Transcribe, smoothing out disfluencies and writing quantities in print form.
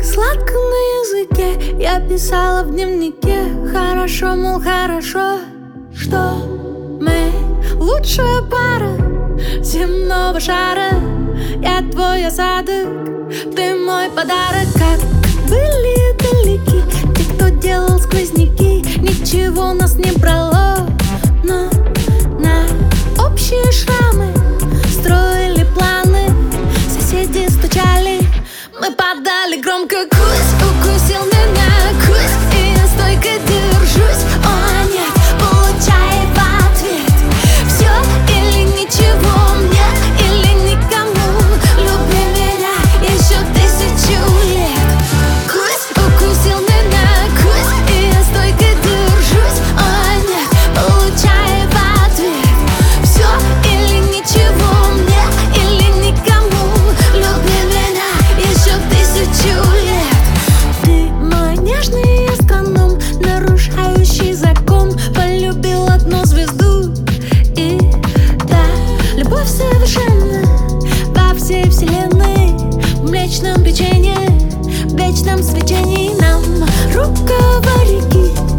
Сладко на языке я писала в дневнике. Хорошо, мол, хорошо, что мы лучшая пара земного шара. Я твой осадок, ты мой подарок. Как были далеки те, кто делал сквозняки. Ничего нас не брало, но на общие шрамы строили планы. Соседи стучали, мы подали громко. Кусь укусил меня, кусь, и я стойко держусь. О нет, получай в ответ все или ничего, мне или никому. Люби меня еще 1000 лет. Кусь укусил меня, кусь, и я стойко держусь. О нет, получай в ответ все или ничего, мне или никому. Люби меня еще 1000 лет. Ты мой нежный астроном, нарушающий закон. Полюбил одну звезду, и да, любовь совершенна во всей вселенной. В млечном печенье, в вечном свечении нам рукава реки